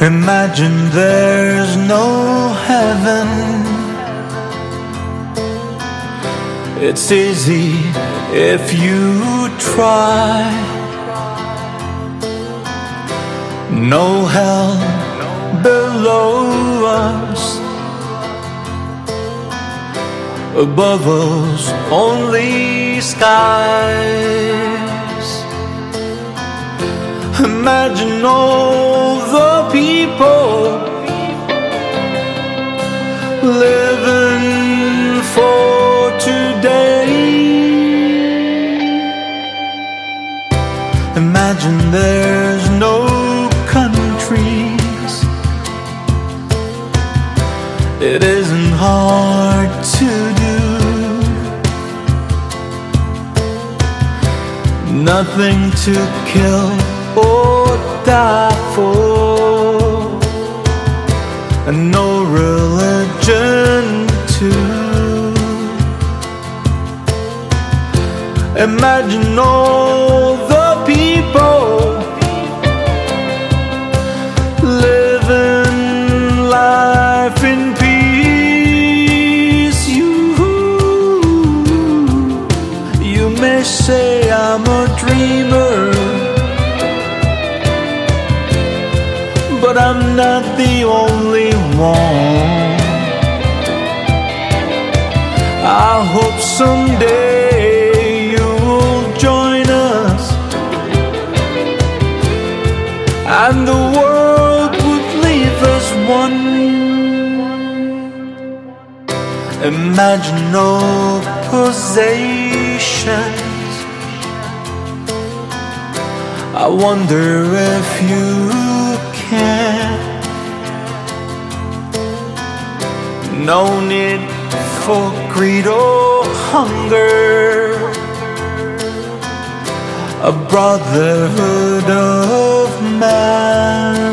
Imagine there's no heaven. It's easy if you try. No hell below us, above us only skies. Imagine all the people living for today. Imagine there's no countries. It isn't hard to do. Nothing to kill or die for, and no religion too. Imagine all the people living life in peace. You may say I'm a dreamer, but I'm not the only one. I hope someday you'll join us, and the world would leave us one. Imagine no possessions. I wonder if you can. No need for greed or hunger, a brotherhood of man.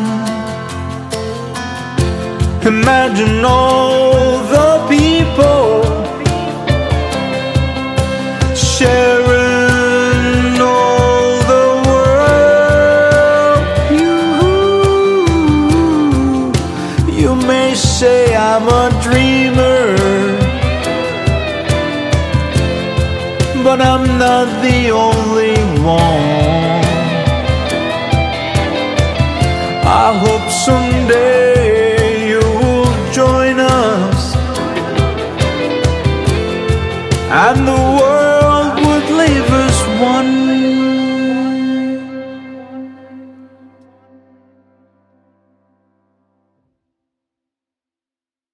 Imagine all the people sharing all the world. You may say I'm a dreamer, but I'm not the only one. I hope someday you'll join us, and the world would leave us one.